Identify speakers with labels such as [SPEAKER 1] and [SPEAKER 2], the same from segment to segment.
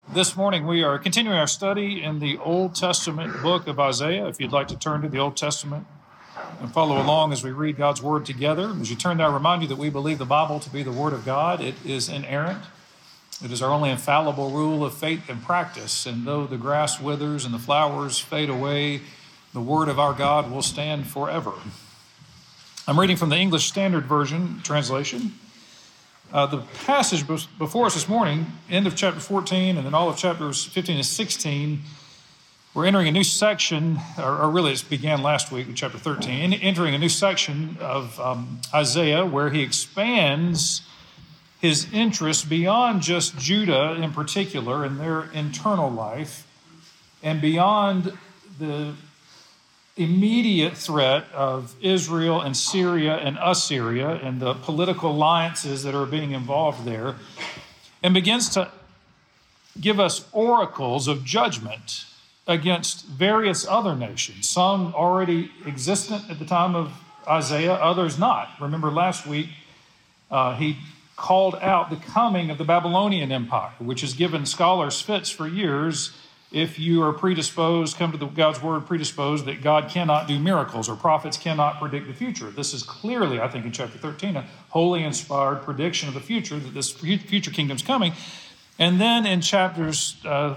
[SPEAKER 1] This morning we are continuing our study in the Old Testament book of Isaiah. If you'd like to turn to the Old Testament and follow along as we read God's Word together. As you turn there, I remind you that we believe the Bible to be the Word of God. It is inerrant. It is our only infallible rule of faith and practice. And though the grass withers and the flowers fade away, the Word of our God will stand forever. I'm reading from the English Standard Version translation. The passage before us this morning, end of chapter 14 and then all of chapters 15 and 16, we're entering a new section, or really it began last week in chapter 13, entering a new section of Isaiah where he expands his interest beyond just Judah in particular and their internal life and beyond the immediate threat of Israel and Syria and Assyria and the political alliances that are being involved there, and begins to give us oracles of judgment against various other nations, some already existent at the time of Isaiah, others not. Remember last week, he called out the coming of the Babylonian Empire, which has given scholars fits for years. If you are predisposed, come to God's word predisposed that God cannot do miracles or prophets cannot predict the future. This is clearly, I think, in chapter 13, a wholly inspired prediction of the future, that this future kingdom's coming. And then in chapters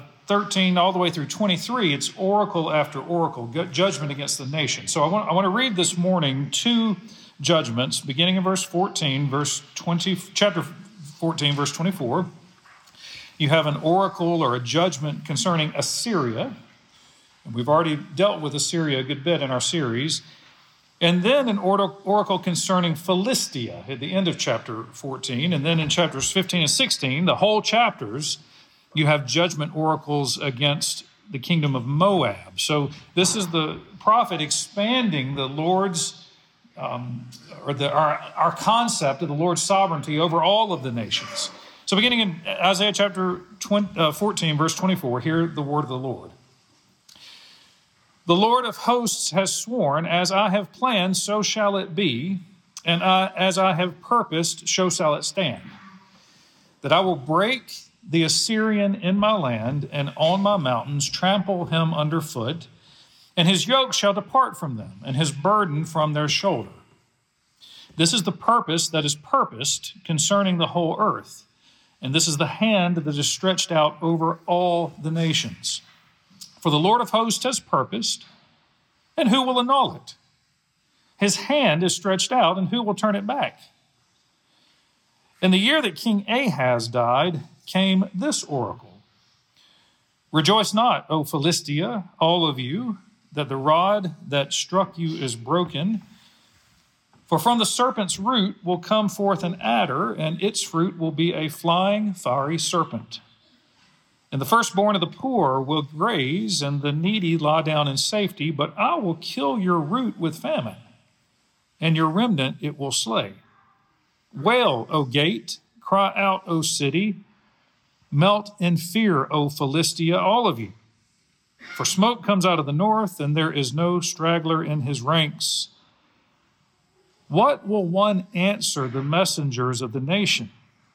[SPEAKER 1] 13 all the way through 23, it's oracle after oracle, judgment against the nation. So I want to read this morning two judgments, beginning in verse 14, chapter 14, verse 24. You have an oracle or a judgment concerning Assyria. And we've already dealt with Assyria a good bit in our series. And then an oracle concerning Philistia at the end of chapter 14. And then in chapters 15 and 16, the whole chapters, you have judgment oracles against the kingdom of Moab. So this is the prophet expanding the Lord's, our concept of the Lord's sovereignty over all of the nations. So beginning in Isaiah chapter 14, verse 24, hear the word of the Lord. The Lord of hosts has sworn, as I have planned, so shall it be, and as I have purposed, so shall it stand, that I will break the Assyrian in my land and on my mountains, trample him underfoot, and his yoke shall depart from them, and his burden from their shoulder. This is the purpose that is purposed concerning the whole earth. And this is the hand that is stretched out over all the nations. For the Lord of hosts has purposed, and who will annul it? His hand is stretched out, and who will turn it back? In the year that King Ahaz died, came this oracle. Rejoice not, O Philistia, all of you, that the rod that struck you is broken. For from the serpent's root will come forth an adder, and its fruit will be a flying, fiery serpent. And the firstborn of the poor will graze, and the needy lie down in safety, but I will kill your root with famine, and your remnant it will slay. Wail, O gate, cry out, O city, melt in fear, O Philistia, all of you. For smoke comes out of the north, and there is no straggler in his ranks. What will one answer the messengers of the nation?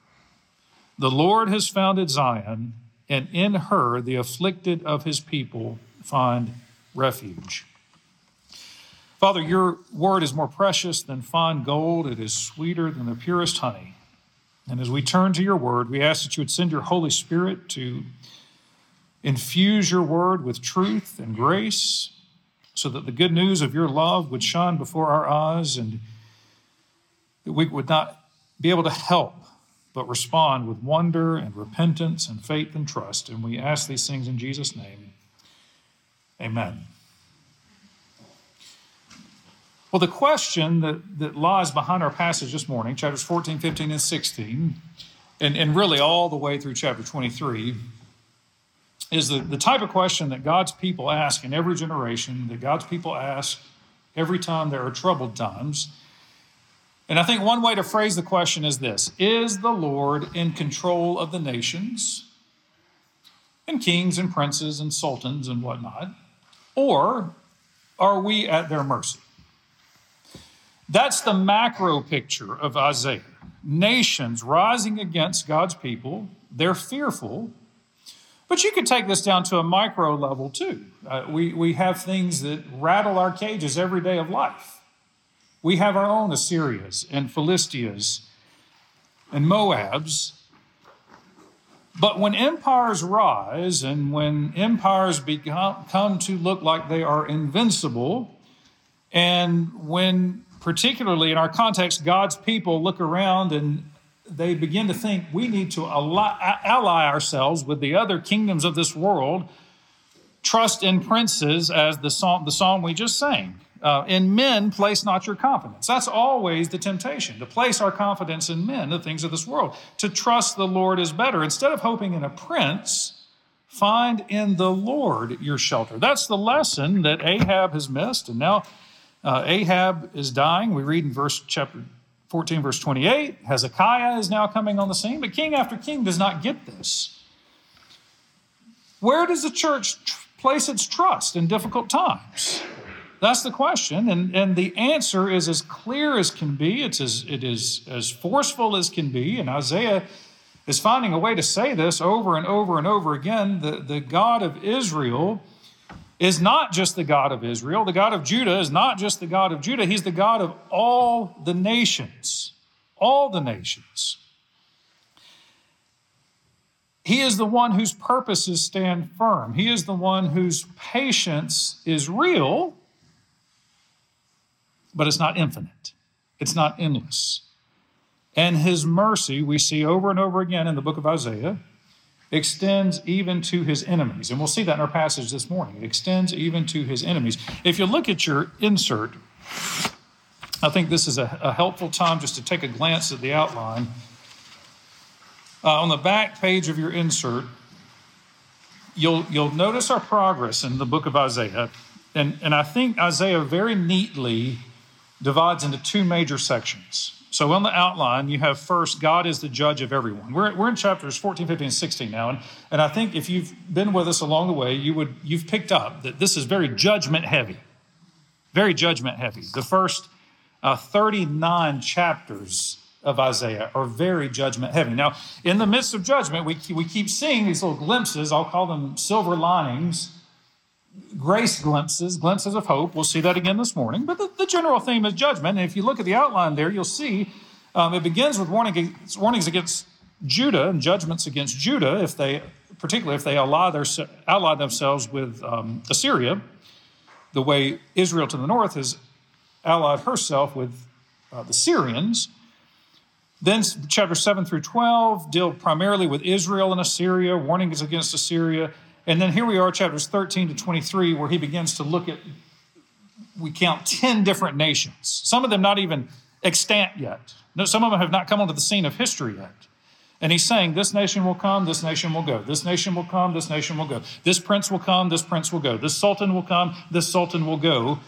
[SPEAKER 1] The Lord has founded Zion, and in her the afflicted of his people find refuge. Father, your word is more precious than fine gold. It is sweeter than the purest honey. And as we turn to your word, we ask that you would send your Holy Spirit to infuse your word with truth and grace so that the good news of your love would shine before our eyes and that we would not be able to help but respond with wonder and repentance and faith and trust. And we ask these things in Jesus' name. Amen. Well, the question that lies behind our passage this morning, chapters 14, 15, and 16, and really all the way through chapter 23, is the type of question that God's people ask in every generation, that God's people ask every time there are troubled times. And I think one way to phrase the question is this: is the Lord in control of the nations and kings and princes and sultans and whatnot, or are we at their mercy? That's the macro picture of Isaiah. Nations rising against God's people, they're fearful, But you could take this down to a micro level too. We have things that rattle our cages every day of life. We have our own Assyrias and Philistias and Moabs. But when empires rise and when empires come to look like they are invincible, and when, particularly in our context, God's people look around and they begin to think we need to ally ourselves with the other kingdoms of this world, trust in princes, as the psalm we just sang. In men, place not your confidence. That's always the temptation, to place our confidence in men, the things of this world. To trust the Lord is better. Instead of hoping in a prince, find in the Lord your shelter. That's the lesson that Ahab has missed. And now Ahab is dying. We read in chapter 14, verse 28, Hezekiah is now coming on the scene, but king after king does not get this. Where does the church place its trust in difficult times? That's the question, and the answer is as clear as can be. It is as forceful as can be, and Isaiah is finding a way to say this over and over and over again. The God of Israel is not just the God of Israel. The God of Judah is not just the God of Judah. He's the God of all the nations. All the nations. He is the one whose purposes stand firm. He is the one whose patience is real, but it's not infinite. It's not endless. And his mercy, we see over and over again in the book of Isaiah, extends even to his enemies. And we'll see that in our passage this morning. It extends even to his enemies. If you look at your insert, I think this is a helpful time just to take a glance at the outline. On the back page of your insert, you'll notice our progress in the book of Isaiah. And I think Isaiah very neatly divides into two major sections. So on the outline, you have first, God is the judge of everyone. We're in chapters 14, 15, and 16 now. And I think if you've been with us along the way, you've picked up that this is very judgment heavy. Very judgment heavy. The first 39 chapters of Isaiah are very judgment heavy. Now, in the midst of judgment, we keep seeing these little glimpses. I'll call them silver linings, grace glimpses of hope. We'll see that again this morning. But the general theme is judgment. And if you look at the outline there, you'll see it begins with warnings against Judah and judgments against Judah, particularly if they ally themselves with Assyria, the way Israel to the north has allied herself with the Syrians. Then chapters 7 through 12 deal primarily with Israel and Assyria, warnings against Assyria. And then here we are, chapters 13 to 23, where he begins to look at, we count 10 different nations. Some of them not even extant yet. No, some of them have not come onto the scene of history yet. And he's saying, this nation will come, this nation will go. This nation will come, this nation will go. This prince will come, this prince will go. This sultan will come, this sultan will go.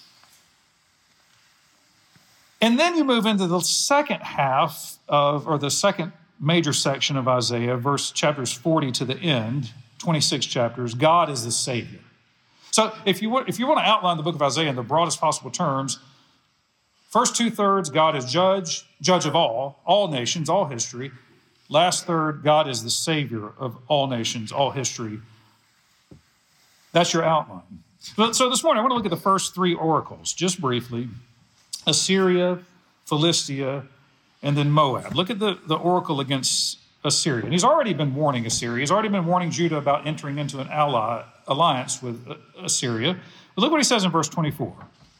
[SPEAKER 1] And then you move into the second half or the second major section of Isaiah, chapters 40 to the end, 26 chapters. God is the Savior. So if you want to outline the book of Isaiah in the broadest possible terms, first 2/3, God is judge of all nations, all history. Last third, God is the Savior of all nations, all history. That's your outline. So this morning, I want to look at the first three oracles, just briefly. Assyria, Philistia, and then Moab. Look at the oracle against Assyria. And he's already been warning Assyria. He's already been warning Judah about entering into an alliance with Assyria. But look what he says in verse 24.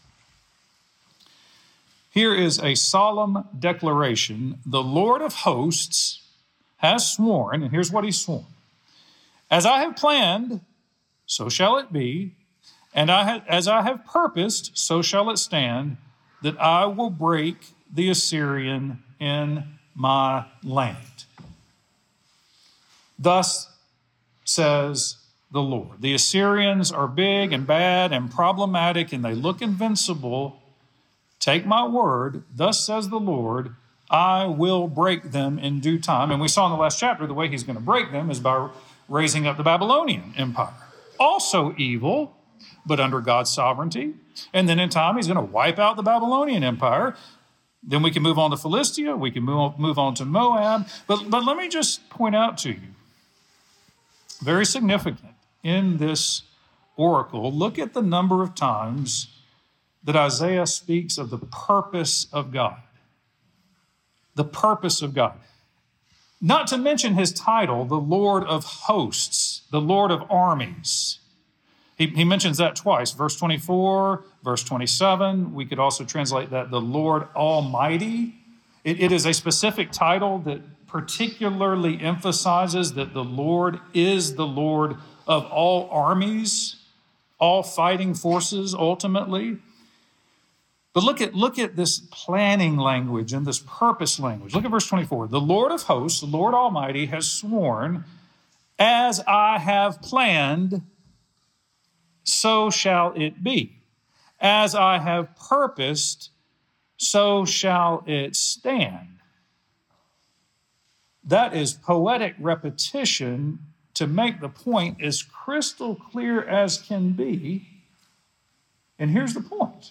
[SPEAKER 1] Here is a solemn declaration. The Lord of hosts has sworn, and here's what he's sworn. As I have planned, so shall it be, and as I have purposed, so shall it stand, that I will break the Assyrian in my land. Thus says the Lord. The Assyrians are big and bad and problematic, and they look invincible. Take my word, thus says the Lord, I will break them in due time. And we saw in the last chapter the way he's going to break them is by raising up the Babylonian Empire. Also evil, but under God's sovereignty. And then in time, he's going to wipe out the Babylonian Empire. Then we can move on to Philistia. We can move on to Moab. But let me just point out to you very significant in this oracle. Look at the number of times that Isaiah speaks of the purpose of God. The purpose of God. Not to mention his title, the Lord of hosts, the Lord of armies. He mentions that twice, verse 24, verse 27. We could also translate that the Lord Almighty. It is a specific title that particularly emphasizes that the Lord is the Lord of all armies, all fighting forces ultimately. But look at this planning language and this purpose language. Look at verse 24. The Lord of hosts, the Lord Almighty, has sworn, as I have planned, so shall it be. As I have purposed, so shall it stand. That is poetic repetition to make the point as crystal clear as can be. And here's the point.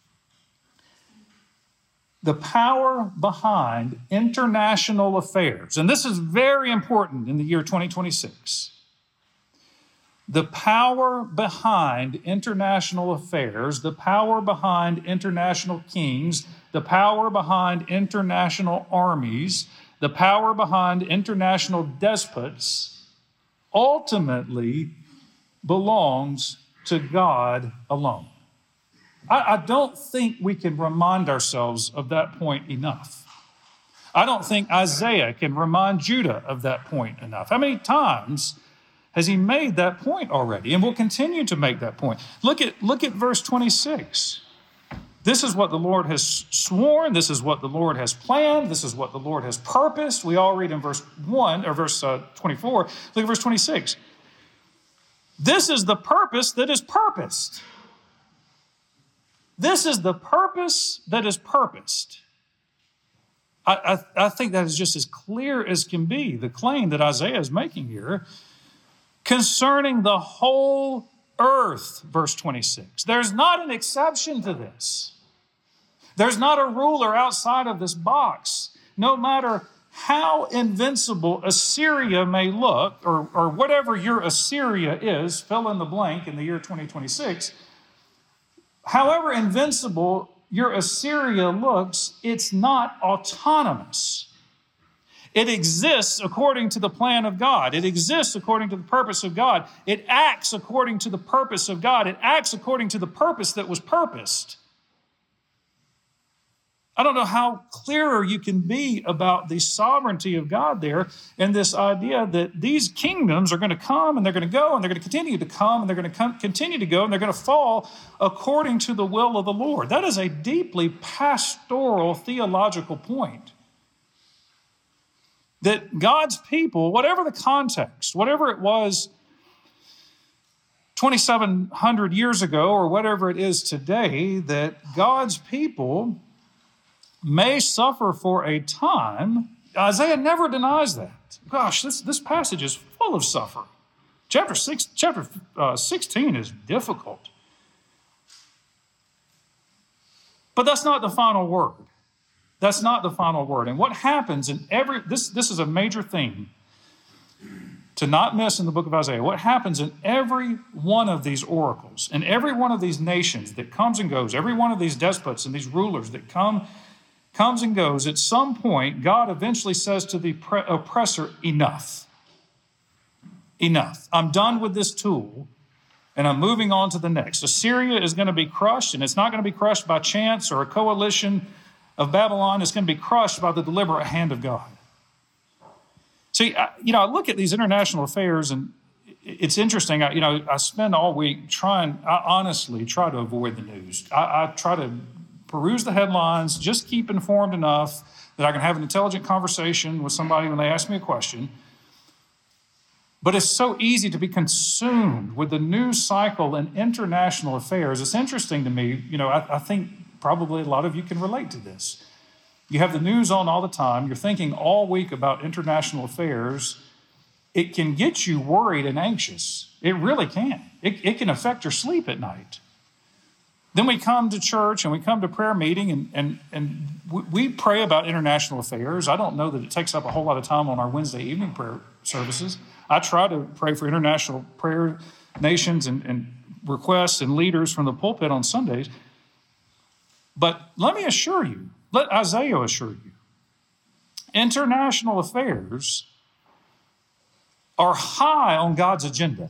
[SPEAKER 1] The power behind international affairs, and this is very important in the year 2026. The power behind international affairs, the power behind international kings, the power behind international armies, the power behind international despots ultimately belongs to God alone. I don't think we can remind ourselves of that point enough. I don't think Isaiah can remind Judah of that point enough. How many times has he made that point already and will continue to make that point? Look at verse 26. This is what the Lord has sworn. This is what the Lord has planned. This is what the Lord has purposed. We all read in verse 1 or verse 24. Look at verse 26. This is the purpose that is purposed. This is the purpose that is purposed. I think that is just as clear as can be, the claim that Isaiah is making here concerning the whole earth, verse 26. There's not an exception to this. There's not a ruler outside of this box. No matter how invincible Assyria may look, or whatever your Assyria is, fill in the blank in the year 2026, however invincible your Assyria looks, it's not autonomous. It exists according to the plan of God. It exists according to the purpose of God. It acts according to the purpose of God. It acts according to the purpose that was purposed. I don't know how clearer you can be about the sovereignty of God there and this idea that these kingdoms are going to come and they're going to go and they're going to continue to come and they're going to continue to go and they're going to fall according to the will of the Lord. That is a deeply pastoral theological point. That God's people, whatever the context, whatever it was 2,700 years ago or whatever it is today, that God's people may suffer for a time. Isaiah never denies that. Gosh, this passage is full of suffering. Chapter 16 is difficult. But that's not the final word. That's not the final word. And what happens in this is a major theme to not miss in the book of Isaiah. What happens in every one of these oracles, in every one of these nations that comes and goes, every one of these despots and these rulers that comes and goes, at some point, God eventually says to the oppressor, enough. Enough. I'm done with this tool, and I'm moving on to the next. Assyria is going to be crushed, and it's not going to be crushed by chance or a coalition of Babylon. It's going to be crushed by the deliberate hand of God. See, I look at these international affairs, and it's interesting. I spend all week I honestly try to avoid the news. I try to peruse the headlines, just keep informed enough that I can have an intelligent conversation with somebody when they ask me a question. But it's so easy to be consumed with the news cycle and international affairs. It's interesting to me, I think probably a lot of you can relate to this. You have the news on all the time. You're thinking all week about international affairs. It can get you worried and anxious. It really can. It can affect your sleep at night. Then we come to church and we come to prayer meeting and we pray about international affairs. I don't know that it takes up a whole lot of time on our Wednesday evening prayer services. I try to pray for international prayer nations and requests and leaders from the pulpit on Sundays. But let me assure you, let Isaiah assure you, international affairs are high on God's agenda.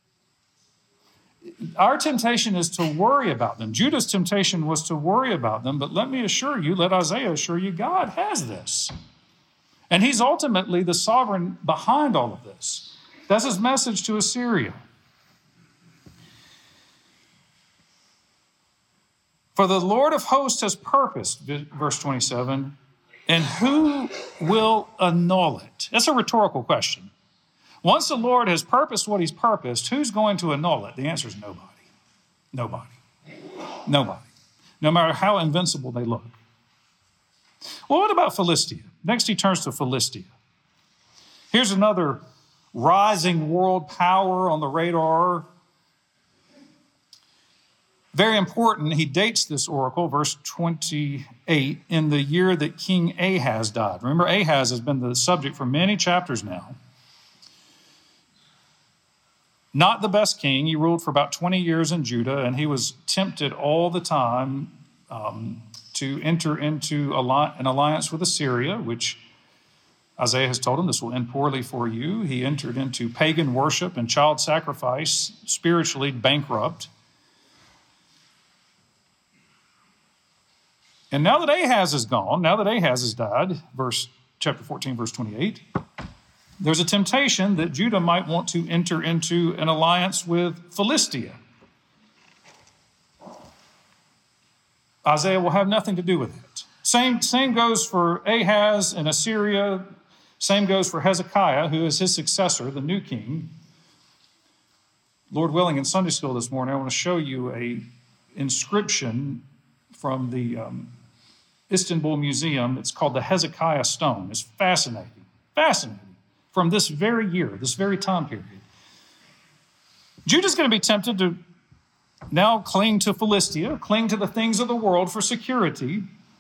[SPEAKER 1] Our temptation is to worry about them. Judah's temptation was to worry about them, but let me assure you, let Isaiah assure you, God has this. And he's ultimately the sovereign behind all of this. That's his message to Assyria. For the Lord of hosts has purposed, verse 27, and who will annul it? That's a rhetorical question. Once the Lord has purposed what he's purposed, who's going to annul it? The answer is nobody. Nobody. Nobody. No matter how invincible they look. Well, what about Philistia? Next, he turns to Philistia. Here's another rising world power on the radar. Very important, he dates this oracle, verse 28, in the year that King Ahaz died. Remember, Ahaz has been the subject for many chapters now. Not the best king. He ruled for about 20 years in Judah, and he was tempted all the time to enter into an alliance with Assyria, which Isaiah has told him this will end poorly for you. He entered into pagan worship and child sacrifice, spiritually bankrupt. And now that Ahaz is gone, now that Ahaz has died, chapter 14, verse 28, there's a temptation that Judah might want to enter into an alliance with Philistia. Isaiah will have nothing to do with it. Same goes for Ahaz and Assyria. Same goes for Hezekiah, who is his successor, the new king. Lord willing, in Sunday school this morning, I want to show you an inscription from the Istanbul Museum. It's called the Hezekiah Stone. It's fascinating, fascinating. From this very year, this very time period. Judah's going to be tempted to now cling to Philistia, cling to the things of the world for security.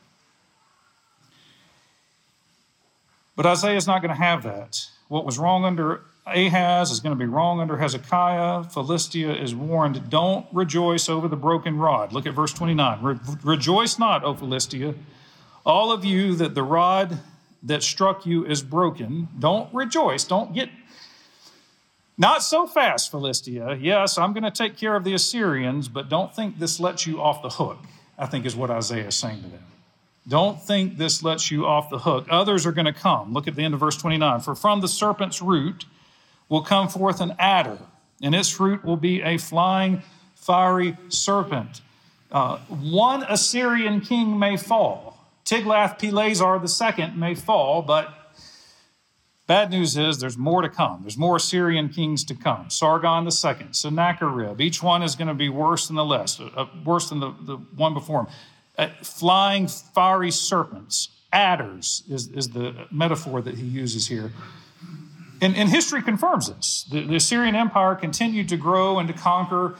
[SPEAKER 1] But Isaiah is not going to have that. What was wrong under Ahaz is going to be wrong under Hezekiah. Philistia is warned, don't rejoice over the broken rod. Look at verse 29. Rejoice not, O Philistia, all of you that the rod that struck you is broken. Don't rejoice. Don't get, not so fast, Philistia. Yes, I'm going to take care of the Assyrians, but don't think this lets you off the hook, I think is what Isaiah is saying to them. Don't think this lets you off the hook. Others are going to come. Look at the end of verse 29. For from the serpent's root will come forth an adder, and its fruit will be a flying, fiery serpent. One Assyrian king may fall. Tiglath-Pileser II may fall, but bad news is there's more to come. There's more Assyrian kings to come. Sargon II, Sennacherib. Each one is going to be worse than the worse than the one before him. Flying, fiery serpents, adders is the metaphor that he uses here. And history confirms this. The Assyrian Empire continued to grow and to conquer,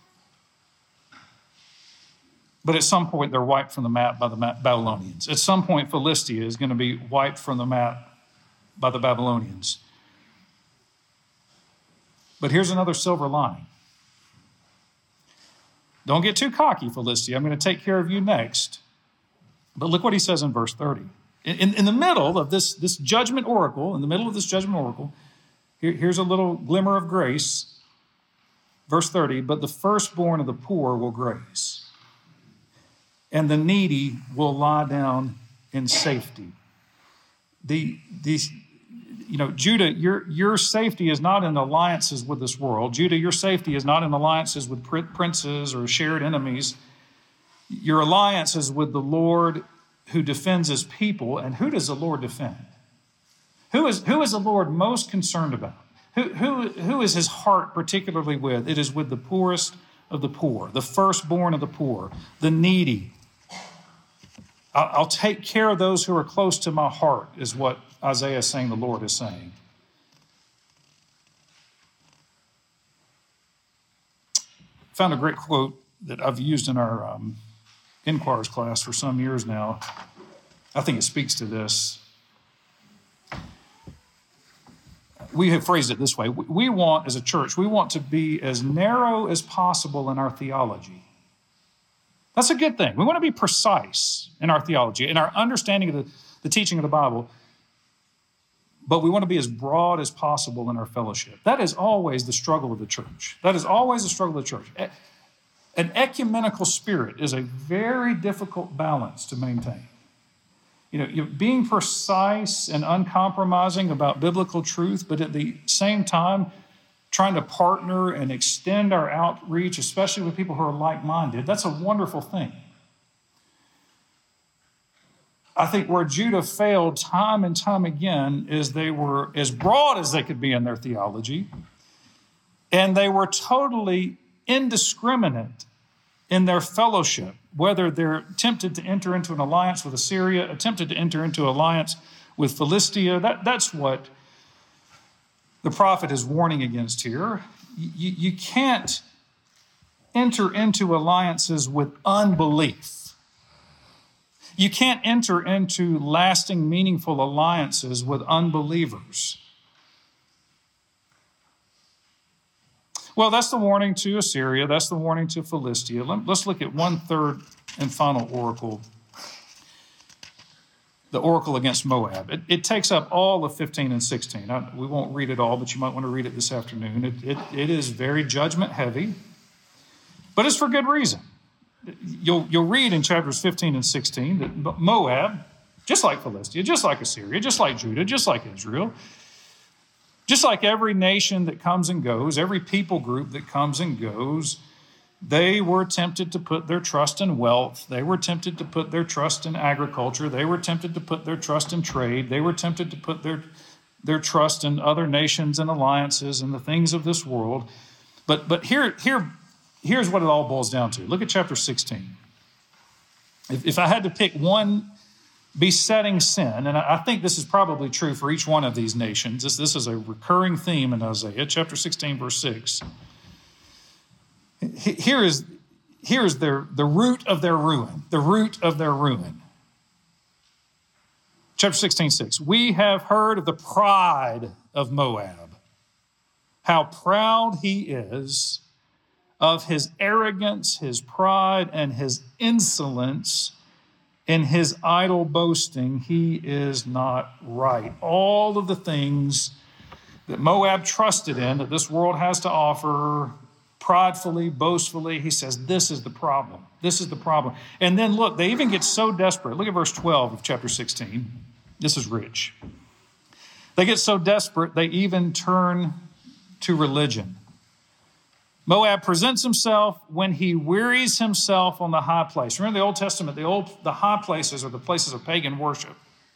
[SPEAKER 1] but at some point they're wiped from the map by the Babylonians. At some point, Philistia is going to be wiped from the map by the Babylonians. But here's another silver lining. Don't get too cocky, Philistia. I'm going to take care of you next. But look what he says in verse 30. In the middle of this judgment oracle, here's a little glimmer of grace. Verse 30, but the firstborn of the poor will graze, and the needy will lie down in safety. Judah, your safety is not in alliances with this world. Judah, your safety is not in alliances with princes or shared enemies. Your alliance is with the Lord who defends his people. And who does the Lord defend? Who is the Lord most concerned about? Who is his heart particularly with? It is with the poorest of the poor, the firstborn of the poor, the needy. I'll take care of those who are close to my heart, is what Isaiah is saying the Lord is saying. Found a great quote that I've used in our Inquirers class for some years now. I think it speaks to this. we have phrased it this way. We want, as a church, we want to be as narrow as possible in our theology. That's a good thing. We want to be precise in our theology, in our understanding of the teaching of the Bible, but we want to be as broad as possible in our fellowship. That is always the struggle of the church. That is always the struggle of the church. An ecumenical spirit is a very difficult balance to maintain. Being precise and uncompromising about biblical truth, but at the same time, trying to partner and extend our outreach, especially with people who are like-minded, that's a wonderful thing. I think where Judah failed time and time again is they were as broad as they could be in their theology, and they were totally indiscriminate in their fellowship, whether they're tempted to enter into an alliance with Assyria, attempted to enter into alliance with Philistia. That's what the prophet is warning against here. You can't enter into alliances with unbelief. You can't enter into lasting, meaningful alliances with unbelievers. Well, that's the warning to Assyria. That's the warning to Philistia. Let's look at one third and final oracle, the oracle against Moab. It takes up all of 15 and 16. We won't read it all, but you might want to read it this afternoon. It is very judgment heavy, but it's for good reason. You'll read in chapters 15 and 16 that Moab, just like Philistia, just like Assyria, just like Judah, just like Israel, just like every nation that comes and goes, every people group that comes and goes, they were tempted to put their trust in wealth. They were tempted to put their trust in agriculture. They were tempted to put their trust in trade. They were tempted to put their trust in other nations and alliances and the things of this world. But here's what it all boils down to. Look at chapter 16. If I had to pick one besetting sin, and I think this is probably true for each one of these nations. This is a recurring theme in Isaiah, chapter 16, verse 6. Here is the root of their ruin, the root of their ruin. Chapter 16, 6. We have heard of the pride of Moab, how proud he is, of his arrogance, his pride, and his insolence. In his idle boasting, he is not right. All of the things that Moab trusted in, that this world has to offer, pridefully, boastfully, he says, this is the problem. This is the problem. And then look, they even get so desperate. Look at verse 12 of chapter 16. This is rich. They get so desperate, they even turn to religion. Moab presents himself when he wearies himself on the high place. Remember the Old Testament, the high places are the places of pagan worship.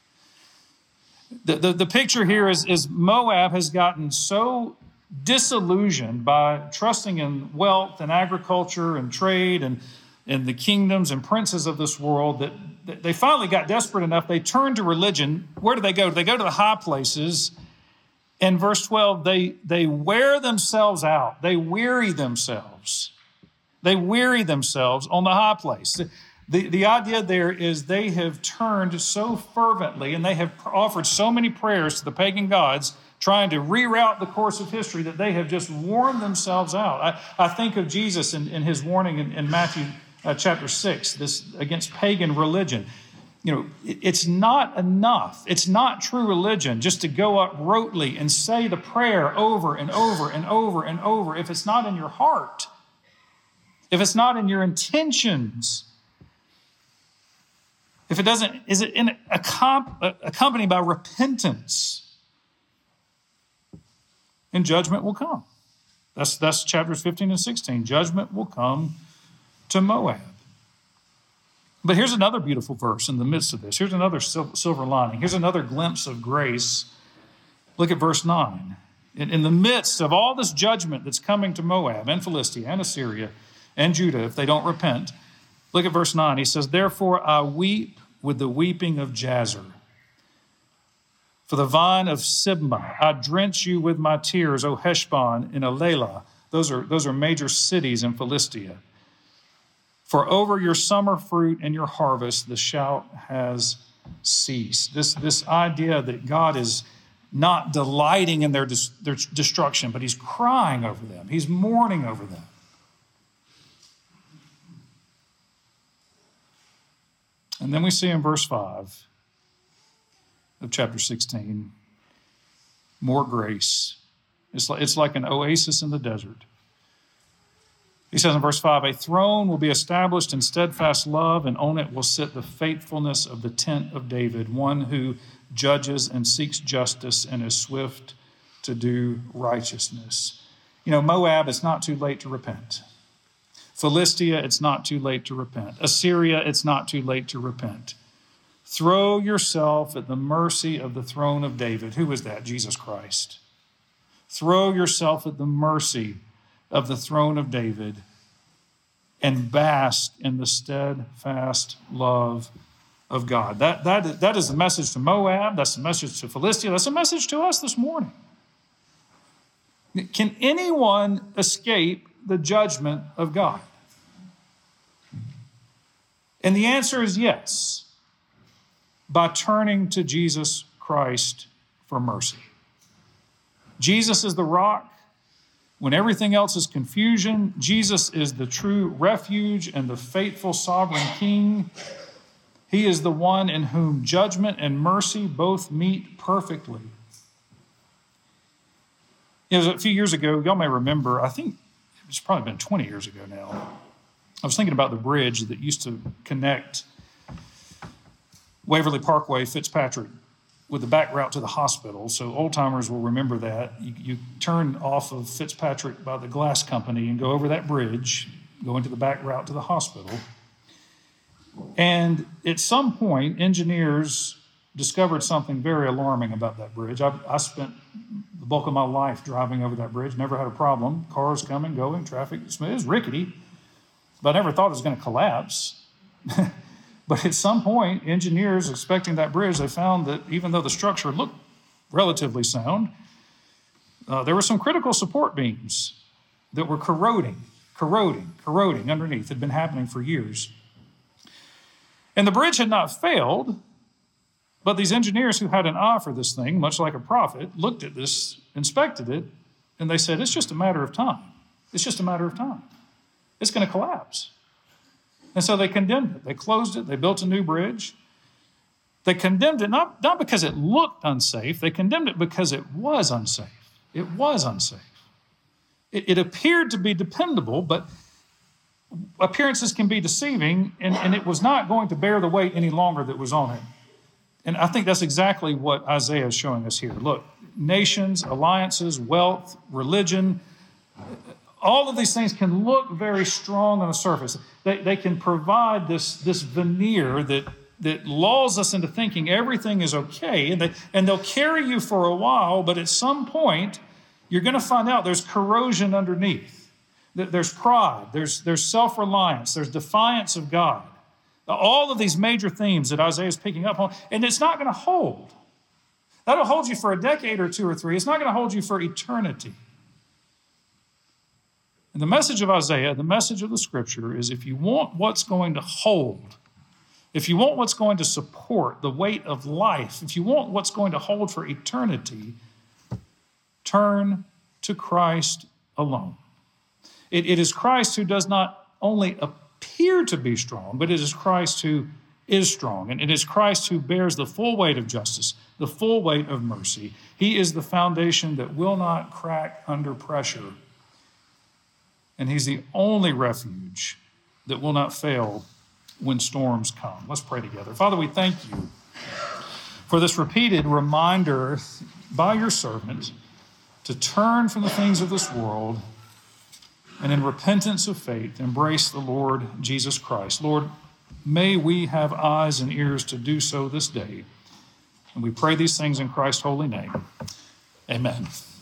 [SPEAKER 1] The picture here is Moab has gotten so disillusioned by trusting in wealth and agriculture and trade and the kingdoms and princes of this world that they finally got desperate enough. They turned to religion. Where do they go? They go to the high places. In verse 12, they wear themselves out. They weary themselves. They weary themselves on the high place. The idea there is they have turned so fervently and they have offered so many prayers to the pagan gods, trying to reroute the course of history, that they have just worn themselves out. I think of Jesus in his warning in Matthew chapter 6, this against pagan religion. It's not enough. It's not true religion just to go up rotely and say the prayer over and over and over and over if it's not in your heart, if it's not in your intentions, if it doesn't, is it accompanied by repentance, and judgment will come. That's chapters 15 and 16. Judgment will come to Moab. But here's another beautiful verse in the midst of this. Here's another silver lining. Here's another glimpse of grace. Look at verse 9. In the midst of all this judgment that's coming to Moab and Philistia and Assyria and Judah, if they don't repent, look at verse 9. He says, therefore I weep with the weeping of Jazer. For the vine of Sibmah, I drench you with my tears, O Heshbon and Elelah. Those are major cities in Philistia. For over your summer fruit and your harvest, the shout has ceased. This idea that God is not delighting in their destruction, but he's crying over them. He's mourning over them. And then we see in verse 5 of chapter 16, more grace. It's like an oasis in the desert. He says in verse 5, a throne will be established in steadfast love, and on it will sit the faithfulness of the tent of David, one who judges and seeks justice and is swift to do righteousness. Moab, it's not too late to repent. Philistia, it's not too late to repent. Assyria, it's not too late to repent. Throw yourself at the mercy of the throne of David. Who is that? Jesus Christ. Throw yourself at the mercy of the throne of David and bask in the steadfast love of God. That is the message to Moab. That's the message to Philistia. That's the message to us this morning. Can anyone escape the judgment of God? And the answer is yes, by turning to Jesus Christ for mercy. Jesus is the rock. When everything else is confusion, Jesus is the true refuge and the faithful sovereign King. He is the one in whom judgment and mercy both meet perfectly. It was a few years ago, y'all may remember, I think it's probably been 20 years ago now. I was thinking about the bridge that used to connect Waverly Parkway, Fitzpatrick, with the back route to the hospital. So old-timers will remember that. You turn off of Fitzpatrick by the glass company and go over that bridge, go into the back route to the hospital. And at some point, engineers discovered something very alarming about that bridge. I spent the bulk of my life driving over that bridge, never had a problem. Cars coming, going, traffic. It was rickety, but I never thought it was going to collapse. But at some point, engineers expecting that bridge, they found that even though the structure looked relatively sound, there were some critical support beams that were corroding underneath. It had been happening for years. And the bridge had not failed, but these engineers who had an eye for this thing, much like a prophet, looked at this, inspected it, and they said, it's just a matter of time. It's just a matter of time. It's going to collapse. And so they condemned it. They closed it. They built a new bridge. They condemned it not because it looked unsafe. They condemned it because it was unsafe. It was unsafe. It appeared to be dependable, but appearances can be deceiving, and it was not going to bear the weight any longer that was on it. And I think that's exactly what Isaiah is showing us here. Look, nations, alliances, wealth, religion, all of these things can look very strong on the surface. They can provide this veneer that lulls us into thinking everything is okay, and they'll carry you for a while, but at some point, you're going to find out there's corrosion underneath. There's pride, there's self-reliance, there's defiance of God. All of these major themes that Isaiah is picking up on, and it's not going to hold. That'll hold you for a decade or two or three. It's not going to hold you for eternity. And the message of Isaiah, the message of the Scripture is if you want what's going to hold, if you want what's going to support the weight of life, if you want what's going to hold for eternity, turn to Christ alone. It is Christ who does not only appear to be strong, but it is Christ who is strong. And it is Christ who bears the full weight of justice, the full weight of mercy. He is the foundation that will not crack under pressure. And he's the only refuge that will not fail when storms come. Let's pray together. Father, we thank you for this repeated reminder by your servant to turn from the things of this world and in repentance of faith embrace the Lord Jesus Christ. Lord, may we have eyes and ears to do so this day. And we pray these things in Christ's holy name. Amen.